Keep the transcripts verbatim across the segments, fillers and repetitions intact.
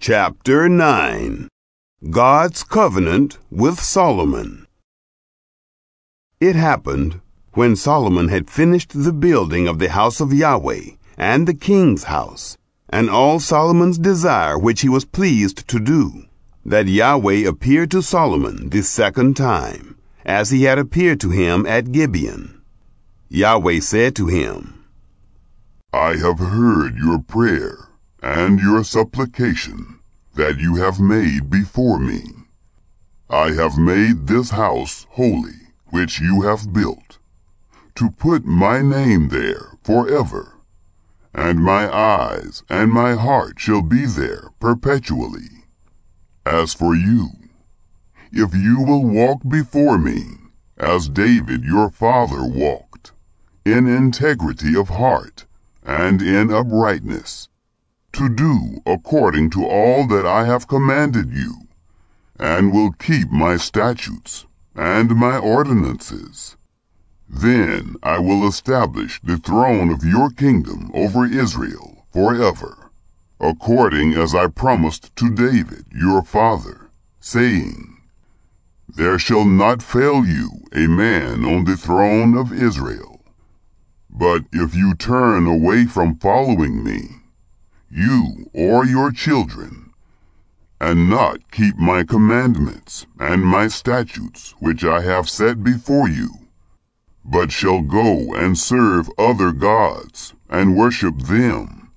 Chapter nine. God's Covenant with Solomon. It happened, when Solomon had finished the building of the house of Yahweh, and the king's house, and all Solomon's desire which he was pleased to do, that Yahweh appeared to Solomon the second time, as he had appeared to him at Gibeon. Yahweh said to him, I have heard your prayer and your supplication that you have made before me. I have made this house holy, which you have built, to put my name there forever, and my eyes and my heart shall be there perpetually. As for you, if you will walk before me, as David your father walked, in integrity of heart and in uprightness, to do according to all that I have commanded you, and will keep my statutes and my ordinances, then I will establish the throne of your kingdom over Israel forever, according as I promised to David your father, saying, There shall not fail you a man on the throne of Israel. But if you turn away from following me, you or your children, and not keep my commandments and my statutes which I have set before you, but shall go and serve other gods and worship them,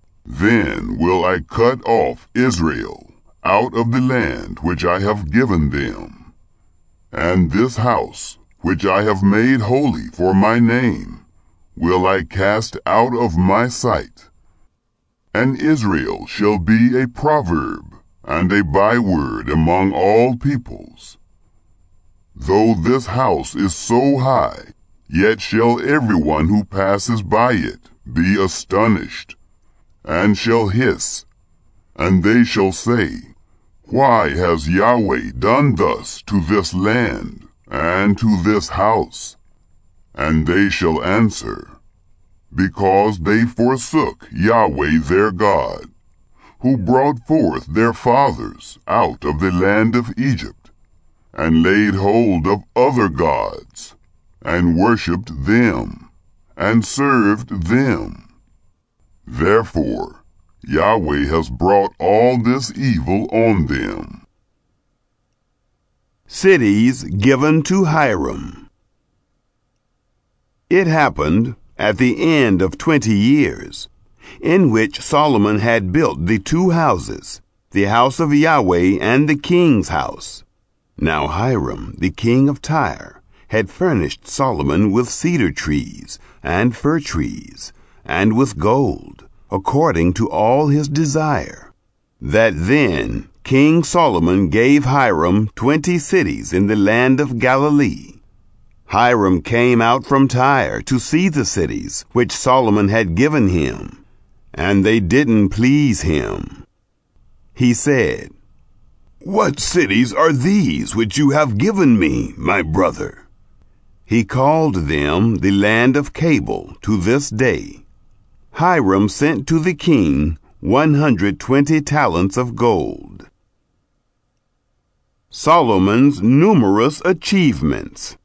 then will I cut off Israel out of the land which I have given them, and this house which I have made holy for my name will I cast out of my sight. And Israel shall be a proverb and a byword among all peoples. Though this house is so high, yet shall everyone who passes by it be astonished, and shall hiss, and they shall say, Why has Yahweh done thus to this land and to this house? And they shall answer, Because they forsook Yahweh their God, who brought forth their fathers out of the land of Egypt, and laid hold of other gods, and worshipped them, and served them. Therefore Yahweh has brought all this evil on them. Cities given to Hiram. It happened at the end of twenty years, in which Solomon had built the two houses, the house of Yahweh and the king's house. Now Hiram, the king of Tyre, had furnished Solomon with cedar trees and fir trees, and with gold, according to all his desire. That then King Solomon gave Hiram twenty cities in the land of Galilee. Hiram came out from Tyre to see the cities which Solomon had given him, and they didn't please him. He said, What cities are these which you have given me, my brother? He called them the land of Cabul to this day. Hiram sent to the king one hundred twenty talents of gold. Solomon's numerous achievements.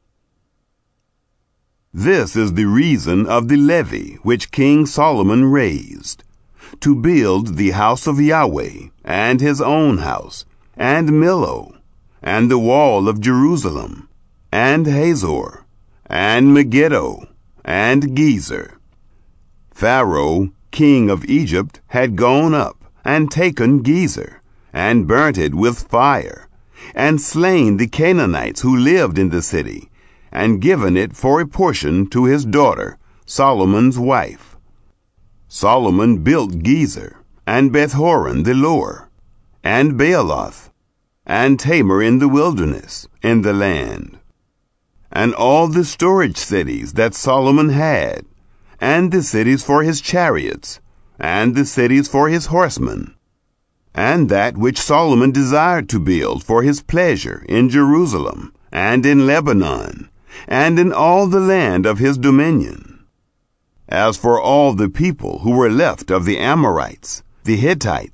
This is the reason of the levy which King Solomon raised, to build the house of Yahweh, and his own house, and Millo, and the wall of Jerusalem, and Hazor, and Megiddo, and Gezer. Pharaoh, king of Egypt, had gone up, and taken Gezer, and burnt it with fire, and slain the Canaanites who lived in the city, and given it for a portion to his daughter, Solomon's wife. Solomon built Gezer, and Beth-horon the lower, and Baaloth, and Tamar in the wilderness, in the land. And all the storage cities that Solomon had, and the cities for his chariots, and the cities for his horsemen, and that which Solomon desired to build for his pleasure in Jerusalem, and in Lebanon, and in all the land of his dominion. As for all the people who were left of the Amorites, the Hittites,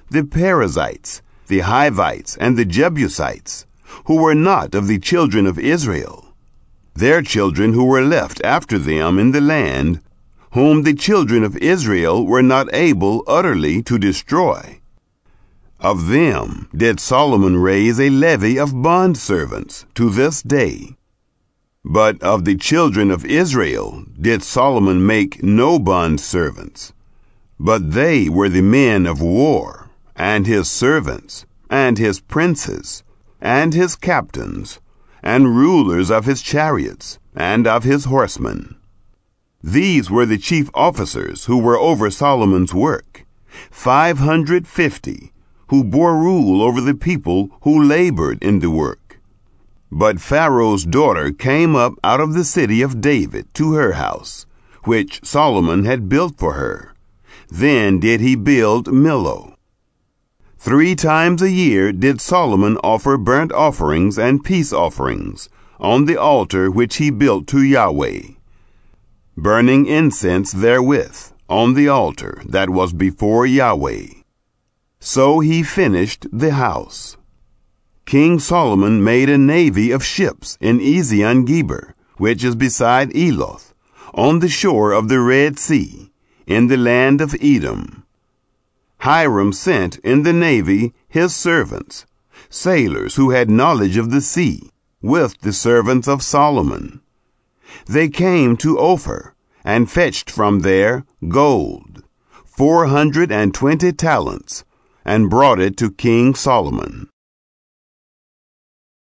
the Perizzites, the Hivites, and the Jebusites, who were not of the children of Israel, their children who were left after them in the land, whom the children of Israel were not able utterly to destroy. Of them did Solomon raise a levy of bondservants to this day. But of the children of Israel did Solomon make no bondservants, but they were the men of war, and his servants, and his princes, and his captains, and rulers of his chariots, and of his horsemen. These were the chief officers who were over Solomon's work, five hundred fifty, who bore rule over the people who labored in the work. But Pharaoh's daughter came up out of the city of David to her house, which Solomon had built for her. Then did he build Millo. Three times a year did Solomon offer burnt offerings and peace offerings on the altar which he built to Yahweh, burning incense therewith on the altar that was before Yahweh. So he finished the house. King Solomon made a navy of ships in Ezion-Geber, which is beside Eloth, on the shore of the Red Sea, in the land of Edom. Hiram sent in the navy his servants, sailors who had knowledge of the sea, with the servants of Solomon. They came to Ophir, and fetched from there gold, four hundred and twenty talents, and brought it to King Solomon.